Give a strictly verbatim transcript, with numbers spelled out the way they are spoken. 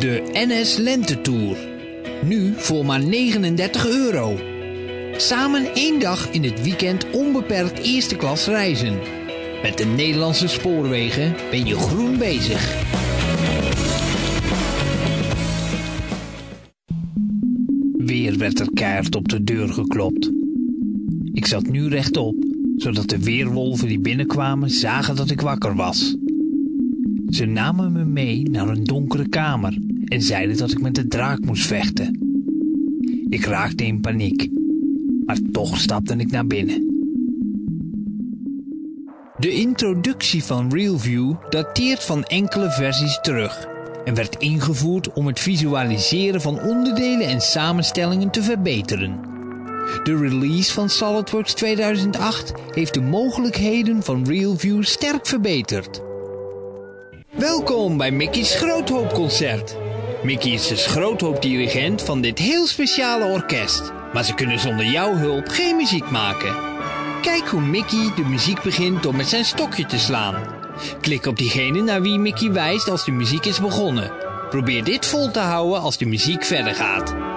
De N S Lentetour. Nu voor maar negenendertig euro. Samen één dag in het weekend onbeperkt eerste klas reizen. Met de Nederlandse spoorwegen ben je groen bezig. Weer werd er keihard op de deur geklopt. Ik zat nu rechtop, zodat de weerwolven die binnenkwamen zagen dat ik wakker was. Ze namen me mee naar een donkere kamer en zeiden dat ik met de draak moest vechten. Ik raakte in paniek, maar toch stapte ik naar binnen. De introductie van RealView dateert van enkele versies terug en werd ingevoerd om het visualiseren van onderdelen en samenstellingen te verbeteren. De release van SolidWorks tweeduizend acht heeft de mogelijkheden van RealView sterk verbeterd. Welkom bij Mickey's Groothoopconcert. Mickey is de groothoopdirigent van dit heel speciale orkest, maar ze kunnen zonder jouw hulp geen muziek maken. Kijk hoe Mickey de muziek begint door met zijn stokje te slaan. Klik op diegene naar wie Mickey wijst als de muziek is begonnen. Probeer dit vol te houden als de muziek verder gaat.